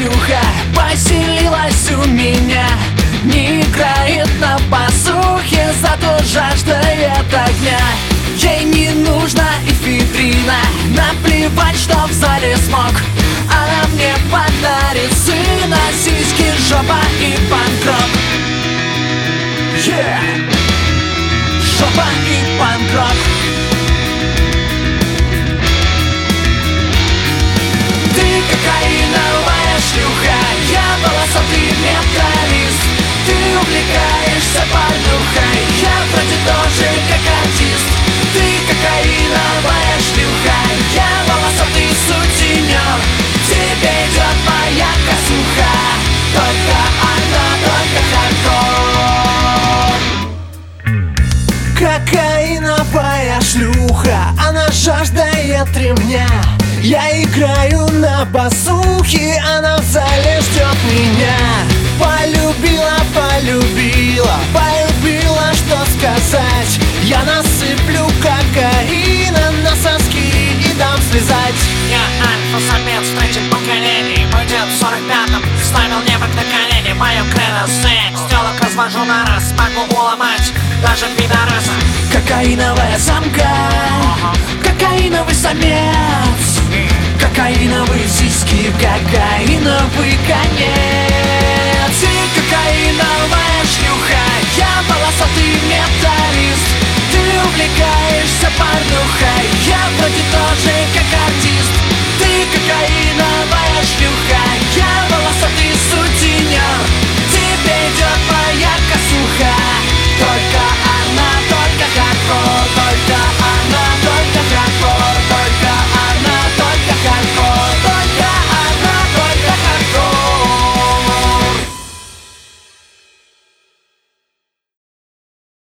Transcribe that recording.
шлюха поселилась у меня. Не играет на басухе, зато жаждает огня. Ей не нужна эфедрина, наплевать, что в зале смог. Она мне подарит сына, сиськи, жопа и панк-рок. Жопа и панк-рок. Ты кокаиновая шлюха, я волосатый металлист. Ты увлекаешься порнухой, я вроде тоже как артист. Ты кокаиновая шлюха, я волосатый сутенер. Тебе идет моя косуха, только она, только хардкор. Кокаиновая шлюха, она жаждает ремня. Я играю на басухе, она в зале ждет меня. Полюбила, полюбила, полюбила, что сказать. Я насыплю кокаина на соски и дам слезать. Я альфа-самец в третьем поколении. Мой дед в 45-м ставил небо на колени. Мое кредо секс, телок развожу на раз. Могу уломать даже пидораса. Кокаиновая самка, кокаиновый самец, кокаиновые сиськи, кокаиновый конец. И кокаиновая шлюха, я волосатый металлист. Ты увлекаешься порнухой, я вроде тоже как артист.